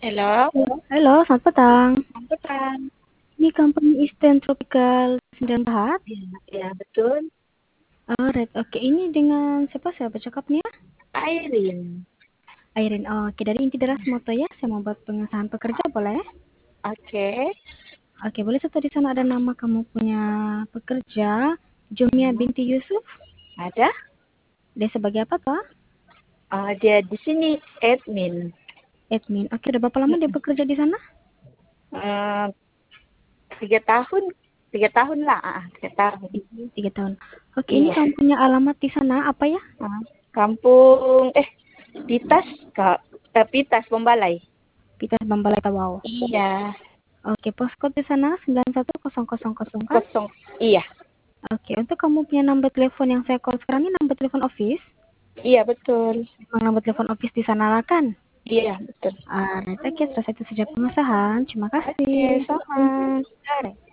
Halo, Halo, selamat petang. selamat petang. Ini company Eastern Tropical 9 Bahat. Ya, betul. Alright, oke. Ini dengan siapa cakapnya? Airin. Airin. Oh, oke, dari Inti Deras Moto ya. Saya mau buat pengesahan pekerja, boleh? Oke. Oke, boleh satu di sana ada nama kamu punya pekerja, Jumia binti Yusuf. Ada? Dia sebagai apa, Pak? Dia di sini admin. Admin. Oke, udah berapa lama dia bekerja di sana? Eh, 3 tahun, 3 tahun lah. 3 tahun. 3 tahun. Oke, ini Iya. kamu punya alamat di sana apa ya? Kampung, Pitas, Kak. Pitas, Bombalai. Kita Bambalai Tawau. Iya. Oke, postcode di sana 91000 kan? Kosong. Iya. Oke, untuk kamu punya nomor telepon yang saya call sekarang ini nomor telepon office. Iya, betul. Memang nomor telepon office di sana lah kan? Iya, betul. Alright, oke, terus itu saja pengesahan. Terima Oke, kasih. sama. Alright.